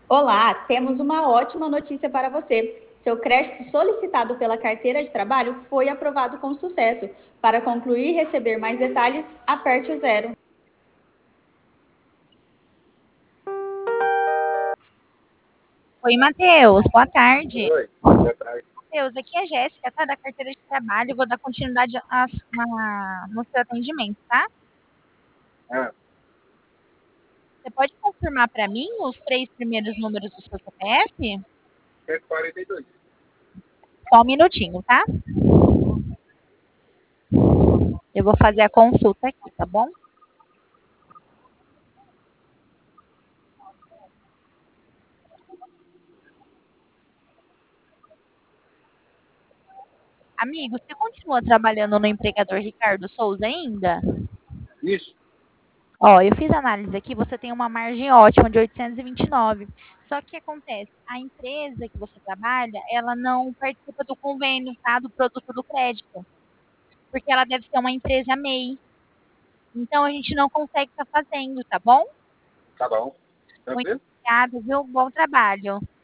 Olá, temos uma ótima notícia para você. Seu crédito solicitado pela carteira de trabalho foi aprovado com sucesso. Para concluir e receber mais detalhes, aperte o zero. Oi, Matheus, boa tarde. Oi, boa tarde. Matheus, aqui é a Jéssica, tá? Da carteira de trabalho. Vou dar continuidade no seu atendimento, tá? Ah, Você pode confirmar para mim os três primeiros números do seu CPF? 142. Só um minutinho, tá? Eu vou fazer a consulta aqui, tá bom? Amigo, você continua trabalhando no empregador Ricardo Souza ainda? Isso. Ó, eu fiz análise aqui, você tem uma margem ótima de 829. Só que o que acontece? A empresa que você trabalha, ela não participa do convênio, tá? Do produto do crédito. Porque ela deve ser uma empresa MEI. Então a gente não consegue estar fazendo, tá bom? Tá bom. Muito Tranquilo? obrigada, viu? Bom trabalho.